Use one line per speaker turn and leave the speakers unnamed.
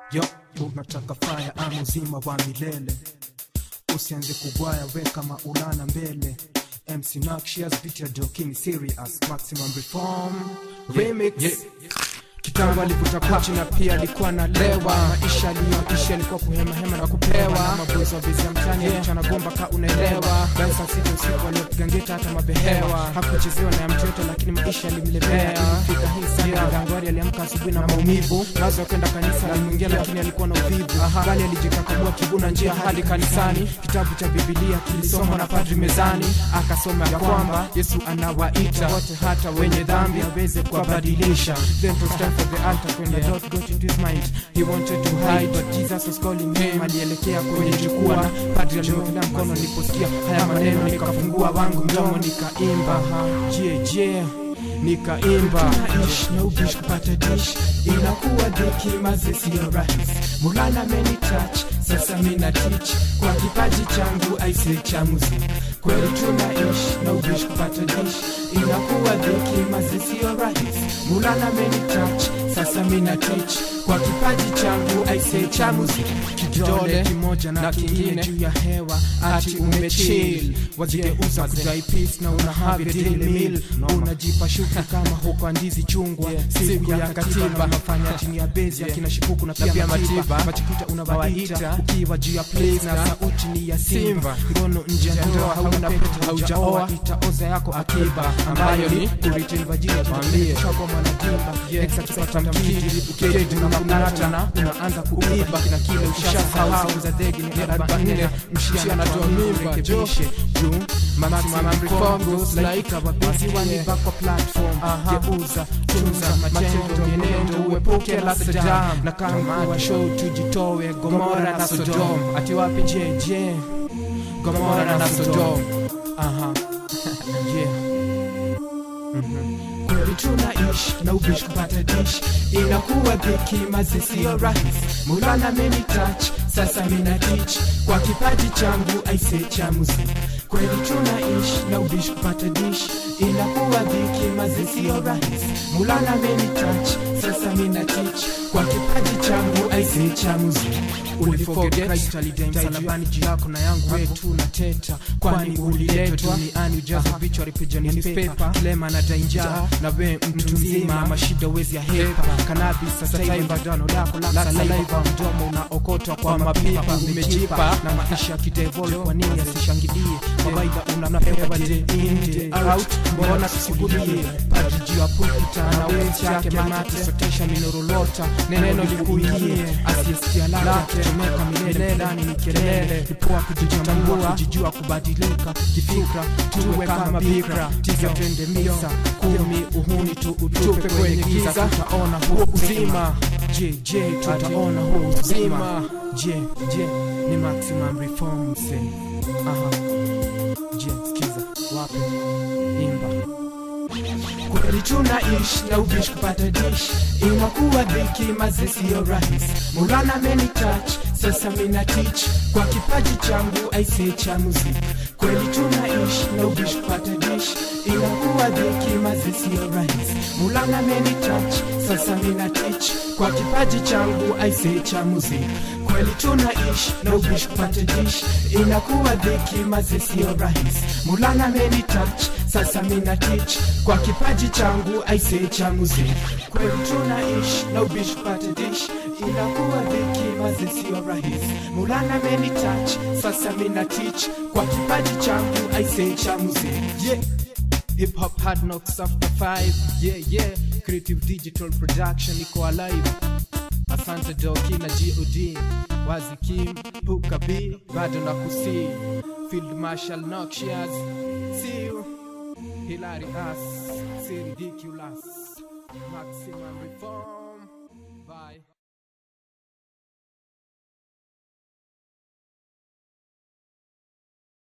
Yo, unataka fire ama uzima wa milele, usianze kugwaya we kama ulana mbele. MC Noxious, beat your joking serious, maximum reform remix. Kitambo alivuta pochi na pia alikuwa na lewa. Maisha aliyoishi alikuwa kuhema hema na kupewa. Mabozo wa bezi ya mtani alichana gomba ka unaelewa. Dansa sita usiku aliyopiga ngeta hata mabehewa. Hakuchezewa na ya mtoto lakini maisha alimlemea. Fika hii sana gangwari aliamka asubuhi na maumivu. Mazo kwenda kanisa alimuingia lakini alikuwa na uvivu. Bali alijikakabua kibuna njia hadi kanisani. Kitabu cha Biblia kilisoma na padri mezani. Akasoma ya kwamba Yesu anawaita wote hata wenye dhambi aweze kuwabadilisha. Then for the altar when the thought got into his mind, he wanted to hide but Jesus was calling him. Alielekea kwenye jukwaa na padri alimwekea mkono. Niliposikia haya maneno nikafungua wangu mdomo nikaimba nikaimba. Tunaishi na ubishi kupata dish, inakuwa dhiki maze sio rahisi. Mulana meni touch, sasa mina teach. Kwa kipaji changu aise cha muziki. Kweli tunaishi na ubishi kupata dish, inakuwa dhiki maze sio rahisi. Mulana meni touch, sasa mina teach. Kwa kipaji changu aise cha muziki. Kidole kimoja na kingine juu ya hewa ati umechill. Wazigeuza kudai peace na unahave daily meal. Unajipa shuku kama huko ndizi chungwa. Siku ya katiba unafanya chini ya bezi ya kina shipuku na pia matiba. Machikuta unawaita ukiwa juu ya place na sauti ni ya simba. Ngono nje ya ndoa hauna pete haujaoa. Itaoza yako akiba ambayo ni kuritin vajini. Mwambie shoko manatimba exact tamkiri. Ukiredi unakunata na unaanza kuiba na kile ushasahau za dhegi ni 44. Mshia anatoa mimba rekebishe juu maximum reform goes like a busy one back kwa platform. Geuza tunza matendo mienendo uepuke la Saddam na kama wa show tujitoe Gomora na Sodom. Ati wapi JJ Gomora na Sodom. Kweli tunaishi na ubishi kupata dish, inakuwa dhiki maze sio rahisi. Mulana meni touch, sasa mina teach. Kwa kipaji changu aise cha muziki. Kweli tunaishi na ubishi kupata dish, inakuwa dhiki maze sio rahisi. Mulana meni touch, sasa mina teach. Kwa kipaji changu aise cha muziki. Uliforget Christ alidai msalabani juu yako na yangu wetu na teta. Kwani uliletwa duniani ujaza vichwa repiga newspaper. Kilema na danger na we mtu mzima mashida wezi ya hepa. Cannabis sasa imba dano lako la saliva. Mdomo unaokotwa kwa mapipa umejipa. Na maisha kidevolve kwa nini asishangilie. Mawaidha unapewa day in day out. Mbona sisikulie padri juu ya pulpita na wenzi yake mamati sotesha minorolota. Neno likuingie asiyesikia lake tumeka milele ndani ni kelele. Ipoa kujitambua kujijua kubadilika kifikra tuwe kama bikra. Tiza twende misa 10 uhuni tu utupe kwenye giza. Tutaona huo uzima tutaona huo uzima. Ni maximum reform say. Skiza wapi imba. Kweli tunaishi na ubishi kupata dish, inakuwa dhiki maze sio rahisi. Mulana meni touch, sasa mina teach. Kwa kipaji changu aise cha muziki. Kweli tunaishi na ubishi kupata dish, inakuwa dhiki maze sio rahisi. Mulana meni touch, sasa mina teach. Kwa kipaji changu aise cha muziki. Kweli tunaishi na ubishi kupata dish, inakuwa dhiki maze sio rahisi. Mulana meni touch, sasa mina teach. Kwa kipaji changu aise cha muziki. Kweli tunaishi na ubishi kupata dish, inakuwa dhiki maze sio rahisi. Mulana meni touch, sasa mina teach. Kwa kipaji changu aise cha muziki. Hip hop hard knocks after 5. Creative digital production iko alive. Asante Doki na God Wazi Kim Puka B bado na kusi Field Marshal Noxious. See you hilarious, see ridiculous, maximum reform. Bye.